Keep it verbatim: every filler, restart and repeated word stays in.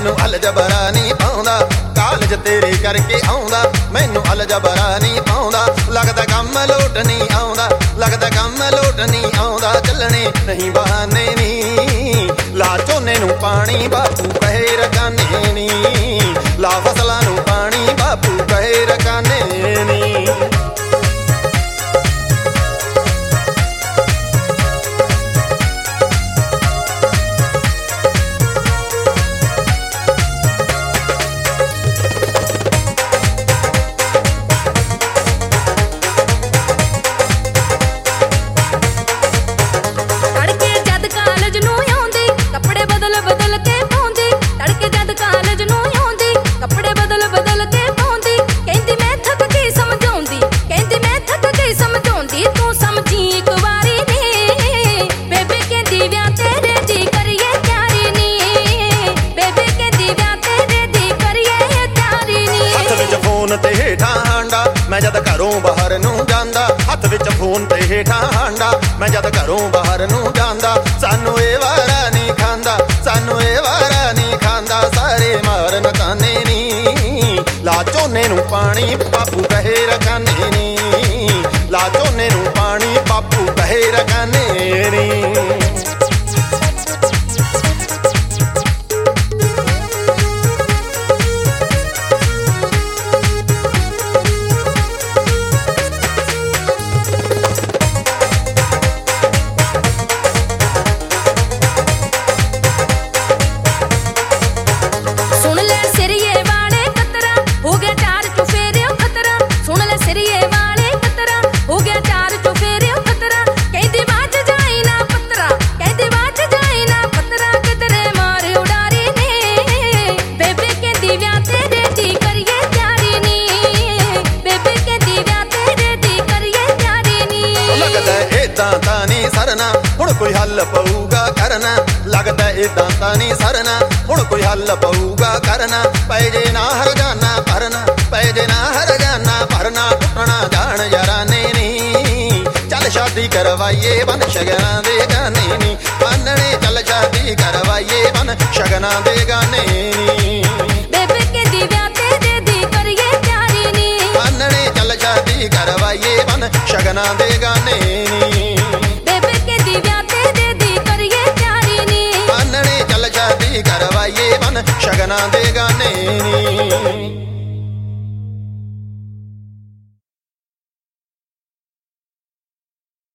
मैनू अलजबरा नहीं पाउंदा कालज तेरे करके आउंदा मैनू अलजबरा नहीं पाउंदा लगदा कम लोट नहीं आउंदा लगदा कम लोट नहीं आउंदा चलने नहीं बहाने नी ला झोने नू पानी बापू कहे रकाने नी ला फसलां नू पानी बापू कहे रकाने नी मैं जद घरों बाहर नू जांदा हथ विच फोन ते हेठां हांडा मैं जद घरों बाहर नू जांदा सानू ए वारा नहीं खांदा सानू ए वारा नहीं खांदा सारे मारन ताने नी ला झोने नू पानी बापू कहे रकाने नी ला झोने नू पानी बापू कहे रकाने नी सरना हुण कोई हल पऊगा करना लगदा इदां तां नहीं सरना हुण कोई हल पऊगा करना पै जे ना हर जाना भरना पै जे ना हर जाना भरना टुटना जान याराने नी चल शादी करवाइए बन शगना दे गाने नी आनने चल शादी करवाइए बन शगना दे गाने नी बेबे कहंदी व्याह ते दे दी करिए प्यारी नी आनने चल शादी करवाइए बन शगना दे गाने नी करवाइए बन शगना दे गाने नी।